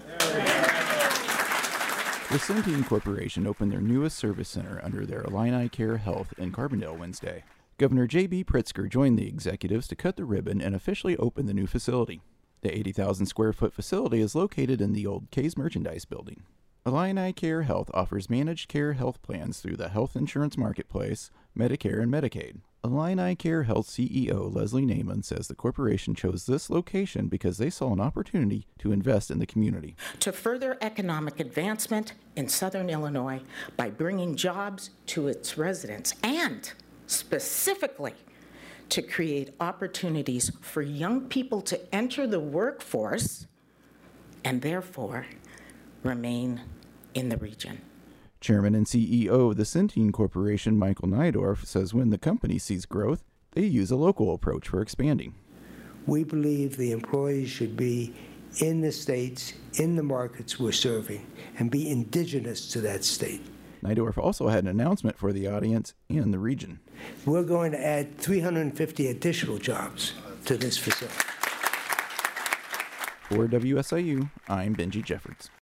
The Centene Corporation opened their newest service center under their Illini Care Health in Carbondale Wednesday. Governor J.B. Pritzker joined the executives to cut the ribbon and officially open the new facility. The 80,000 square foot facility is located in the old K's Merchandise Building. Illini Care Health offers managed care health plans through the health insurance marketplace, Medicare, and Medicaid. Illini Care Health CEO Leslie Naiman says the corporation chose this location because they saw an opportunity to invest in the community. To further economic advancement in Southern Illinois by bringing jobs to its residents and specifically to create opportunities for young people to enter the workforce and therefore remain in the region. Chairman and CEO of the Centene Corporation, Michael Neidorf, says when the company sees growth, they use a local approach for expanding. We believe the employees should be in the states, in the markets we're serving, and be indigenous to that state. Neidorf also had an announcement for the audience and the region. We're going to add 350 additional jobs to this facility. For WSIU, I'm Benji Jeffords.